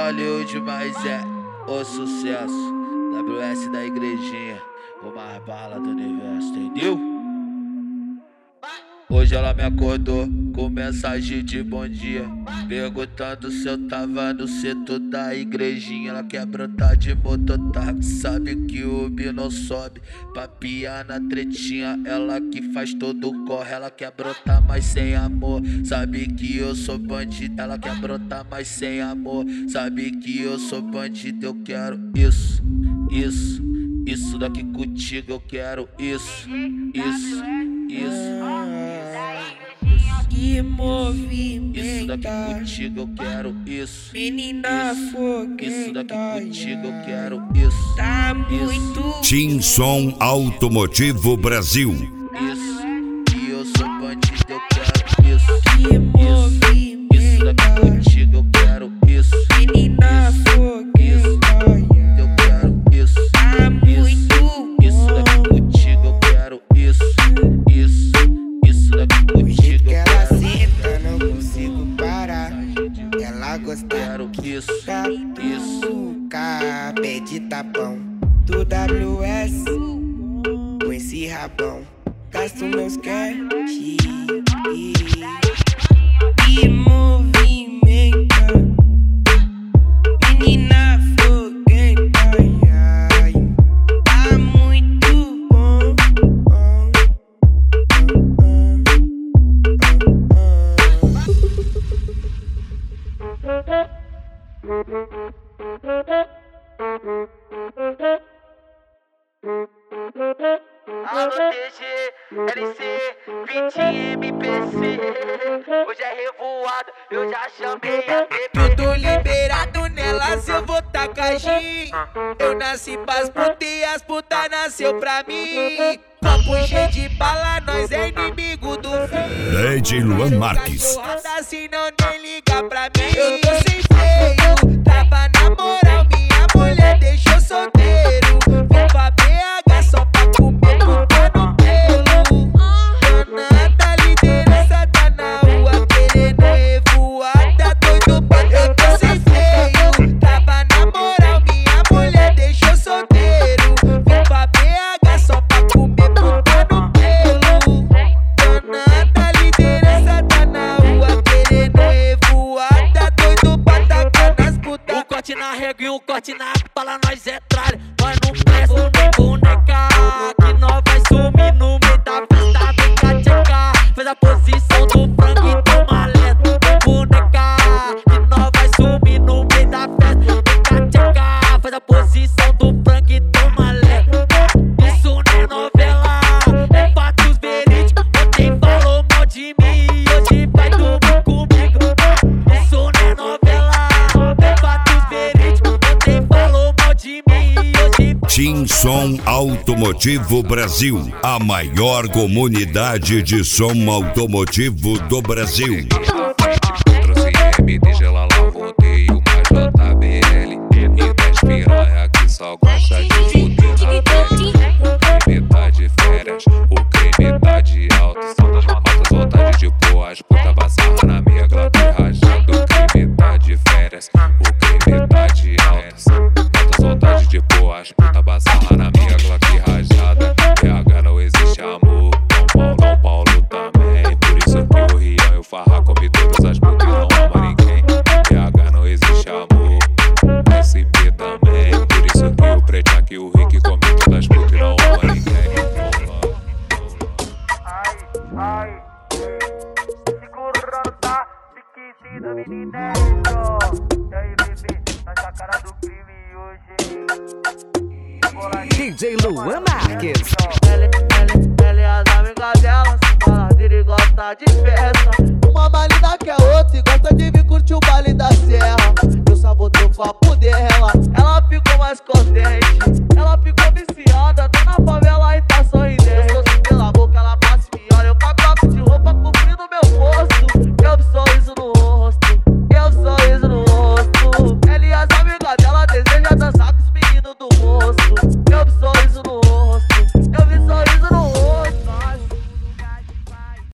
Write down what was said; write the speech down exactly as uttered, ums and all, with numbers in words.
Hollywood, mas é o sucesso. W S da igrejinha, o mais bala do universo, entendeu? Hoje ela me acordou com mensagem de bom dia, perguntando se eu tava no setor da igrejinha. Ela quer brotar de mototáxi, sabe que o Uber não sobe pra piar na tretinha. Ela que faz todo o corre, ela quer brotar mas sem amor, sabe que eu sou bandido. Ela quer brotar mas sem amor, sabe que eu sou bandido. Eu quero isso, isso, isso daqui contigo. Eu quero isso, isso, isso. Que movimenta, isso daqui contigo, eu quero isso. Menina fogueta, isso daqui contigo, eu quero isso. Tá muito Tim Som Automotivo Brasil. Isso, que eu sou bandido, eu quero isso. Que movimenta, isso daqui contigo, eu quero isso. Menina fogueta, eu quero isso. Tá muito isso daqui contigo, eu quero isso. Isso, isso daqui contigo, eu quero. Não consigo parar, ela gosta, quero isso, isso. Pede tapão do W S com esse rabão, gasto meus cash e movimenta, menina fogueta, ai, tá muito bom. Alô T G, L C, vinte M P C. Hoje é revoada, eu já chamei a T P. Tudo liberado nelas, eu vou tacar gin. Eu nasci pras putas e as putas nasceu pra mim. Papo cheio de bala, nós é inimigo do fim. D J Luan Marques. Se não nem liga pra mim, eu tô sem freio. Tava na moral, minha mulher deixou solteiro. Vou pra B H só pra comer puta no pelo. Danada liderança tá na rua querendo revoada, doido pra eu tô sem freio. Tava na moral, minha mulher deixou solteiro. Vou pra B H só pra comer puta no pelo. Danada liderança tá na rua querendo revoada, doido pra tacar nas putas. Um corte na régua e um corte na bala, nós é tralha. Nós não presta nem boneca, que nós vai sumir no meio da pista. Vem cá tchecar, fez a posição do frango e toma lento. Boneca, que nós vai sumir no meio da festa. Vem cá tchecar, fez a posição do frango e toma lento. Isso não é novela, é fatos verídicos. Ontem falou mal de mim e hoje vai dormir comigo. Isso não é novela, é fatos verídicos. Ontem falou mal de mim e hoje vai. Tim Som Automotivo Brasil, a maior comunidade de som automotivo do Brasil. Trouxe M D, ela lá voltei uma J B L e dez piranha que só gosta de fuder na pele. O crime tá de férias, o crime tá de alto. Altas vontade de pôr as putas passar na minha glock rajada. O crime tá de férias, o crime tá de alto. Altas vontade de pôr as putas passar na minha glock rajada. B H não existe amor, São Paulo, São Paulo também. Por isso que o Rian e o Farra come todas as putas e não ama ninguém. B H não existe amor, S P também. Por isso que o Preto e o Rick come todas as putas e não ama ninguém. Ai, ai, segurando tá, piquezinho do menineiro. E aí, bebê, nós tá cara do crime hoje. D J Luan Marques. Ela, ela, ela é as amigas dela, se baladeira e gosta de festa. Uma malina que é outra e gosta de vir curtir o baile da serra. Eu sabotei o papo dela, ela ficou mais contente, ela ficou me